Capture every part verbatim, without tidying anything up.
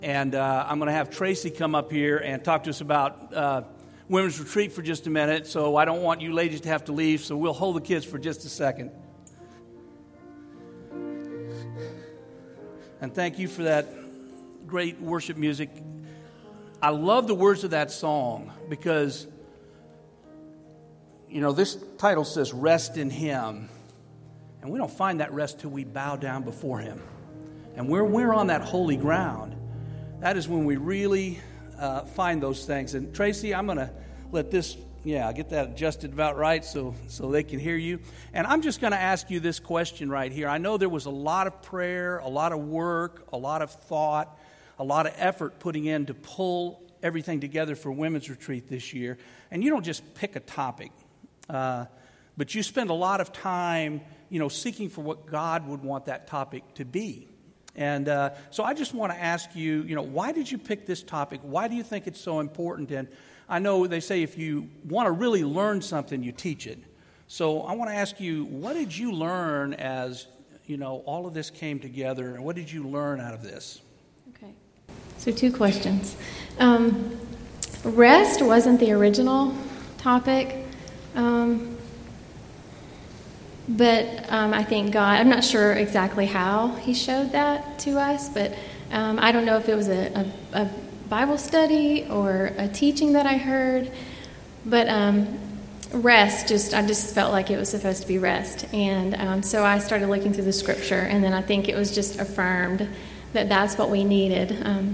And uh, I'm going to have Tracy come up here and talk to us about uh, Women's Retreat for just a minute. So I don't want you ladies to have to leave, so we'll hold the kids for just a second. And thank you for that great worship music. I love the words of that song because, you know, this title says, Rest in Him. And we don't find that rest till we bow down before Him. And when we're on that holy ground, that is when we really uh, find those things. And Tracy, I'm going to let this, yeah, get that adjusted about right so, so they can hear you. And I'm just going to ask you this question right here. I know there was a lot of prayer, a lot of work, a lot of thought, a lot of effort putting in to pull everything together for Women's Retreat this year. And you don't just pick a topic, uh, but you spend a lot of time, you know, seeking for what God would want that topic to be. And uh, so I just want to ask you, you know, why did you pick this topic? Why do you think it's so important? And I know they say if you want to really learn something, you teach it. So I want to ask you, what did you learn as, you know, all of this came together? And what did you learn out of this? Okay. So two questions. Um, rest wasn't the original topic. Um But um, I think God, I'm not sure exactly how He showed that to us, but um, I don't know if it was a, a, a Bible study or a teaching that I heard, but um, rest, just I just felt like it was supposed to be rest. And um, so I started looking through the Scripture, and then I think it was just affirmed that that's what we needed. Um,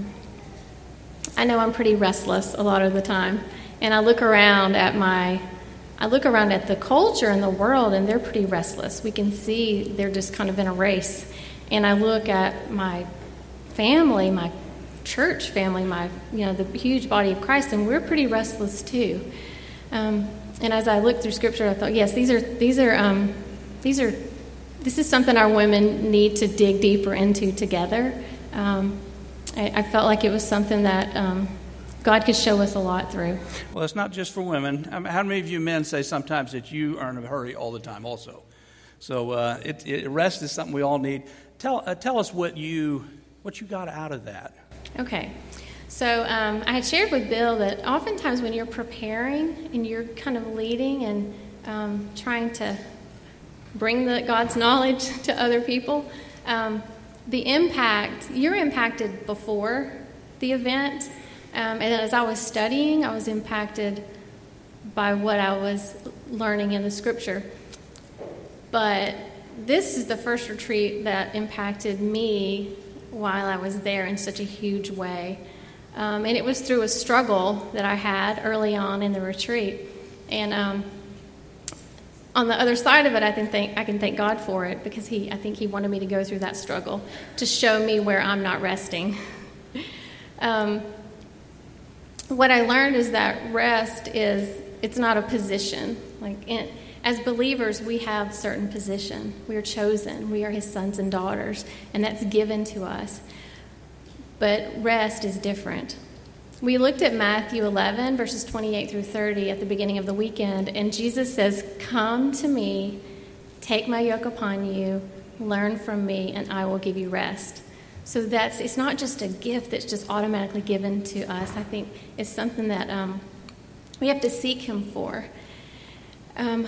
I know I'm pretty restless a lot of the time, and I look around at my I look around at the culture and the world, and they're pretty restless. We can see they're just kind of in a race. And I look at my family, my church family, my you know the huge body of Christ, and we're pretty restless too. Um, and as I looked through Scripture, I thought, yes, these are these are um, these are this is something our women need to dig deeper into together. Um, I, I felt like it was something that. Um, God could show us a lot through. Well, it's not just for women. I mean, how many of you men say sometimes that you are in a hurry all the time also? So uh, it, it, rest is something we all need. Tell uh, tell us what you what you got out of that. Okay. So um, I had shared with Bill that oftentimes when you're preparing and you're kind of leading and um, trying to bring the God's knowledge to other people, um, the impact, you're impacted before the event. Um, and as I was studying, I was impacted by what I was learning in the Scripture. But this is the first retreat that impacted me while I was there in such a huge way. Um, and it was through a struggle that I had early on in the retreat. And um, on the other side of it, I can thank I can thank God for it, because he I think He wanted me to go through that struggle to show me where I'm not resting. um, What I learned is that rest is, it's not a position. Like in, as believers, we have certain position. We are chosen. We are His sons and daughters, and that's given to us. But rest is different. We looked at Matthew eleven, verses twenty-eight through thirty at the beginning of the weekend, and Jesus says, "Come to me, take my yoke upon you, learn from me, and I will give you rest." So that's, it's not just a gift that's just automatically given to us. I think it's something that um, we have to seek Him for. Um,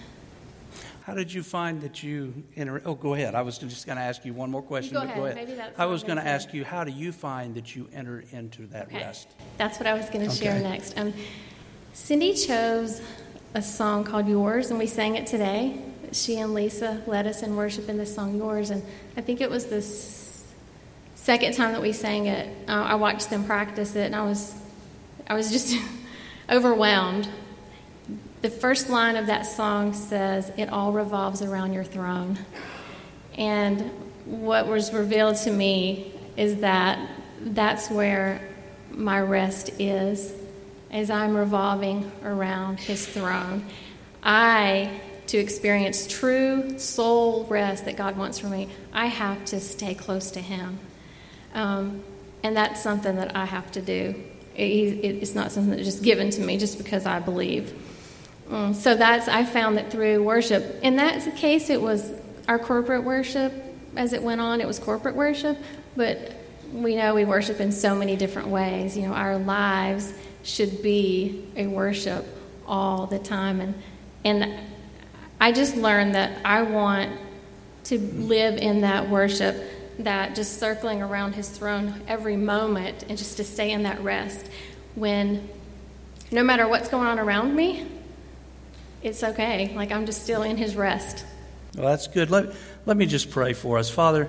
How did you find that you enter? Oh, go ahead. I was just going to ask you one more question. Go but ahead. Go ahead. Maybe that's I was what going I'm to gonna ask you, how do you find that you enter into that okay. rest? That's what I was going to Okay. share next. Um, Cindy chose a song called Yours, and we sang it today. She and Lisa led us in worship in this song, Yours, and I think it was this second time that we sang it. uh, I watched them practice it, and I was, I was just overwhelmed. The first line of that song says, "It all revolves around your throne." And what was revealed to me is that that's where my rest is, as I'm revolving around His throne. I, to experience true soul rest that God wants for me, I have to stay close to Him. Um, and that's something that I have to do. It, it, it's not something that's just given to me just because I believe. Um, so that's, I found that through worship. In that case, it was our corporate worship. As it went on, it was corporate worship. But we know we worship in so many different ways. You know, our lives should be a worship all the time. And and I just learned that I want to live in that worship, that just circling around his throne every moment, and just to stay in that rest when no matter what's going on around me, it's okay. Like, I'm just still in his rest. Well, that's good. Let, let me just pray for us. Father,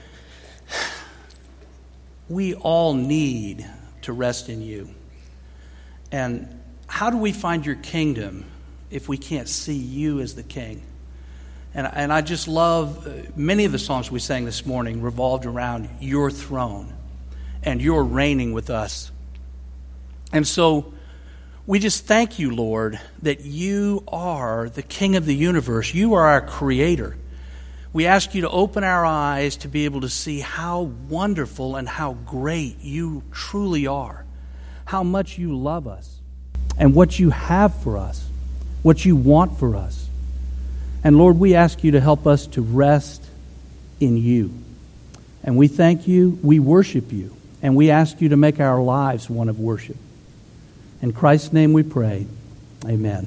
we all need to rest in you. And how do we find your kingdom if we can't see you as the king? And, and I just love, uh, many of the songs we sang this morning revolved around your throne and your reigning with us. And so we just thank you, Lord, that you are the King of the universe. You are our creator. We ask you to open our eyes to be able to see how wonderful and how great you truly are, how much you love us, and what you have for us, what you want for us. And Lord, we ask you to help us to rest in you. And we thank you, we worship you, and we ask you to make our lives one of worship. In Christ's name we pray. Amen.